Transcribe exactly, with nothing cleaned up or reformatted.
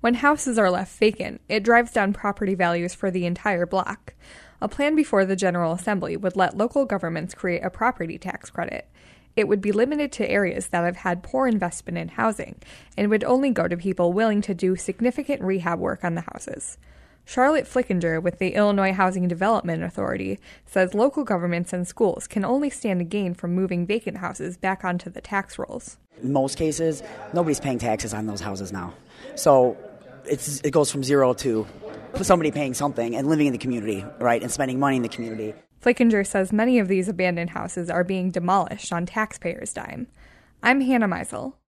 When houses are left vacant, it drives down property values for the entire block. A plan before the General Assembly would let local governments create a property tax credit. It would be limited to areas that have had poor investment in housing and would only go to people willing to do significant rehab work on the houses. Charlotte Flickinger with the Illinois Housing Development Authority says local governments and schools can only stand to gain from moving vacant houses back onto the tax rolls. In most cases, nobody's paying taxes on those houses now. So it's, it goes from zero to somebody paying something and living in the community, right, and spending money in the community. Flickinger says many of these abandoned houses are being demolished on taxpayers' dime. I'm Hannah Meisel.